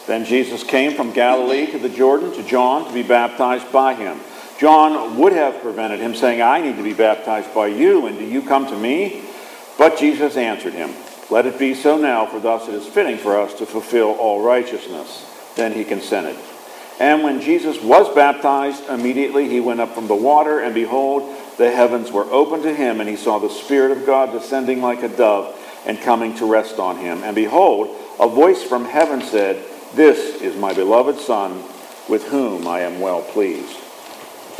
Then Jesus came from Galilee to the Jordan to John to be baptized by him. John would have prevented him, saying, I need to be baptized by you, and do you come to me? But Jesus answered him, Let it be so now, for thus it is fitting for us to fulfill all righteousness. Then he consented. And when Jesus was baptized, immediately he went up from the water, and behold, the heavens were opened to him, and he saw the Spirit of God descending like a dove and coming to rest on him. And behold, a voice from heaven said, This is my beloved Son, with whom I am well pleased.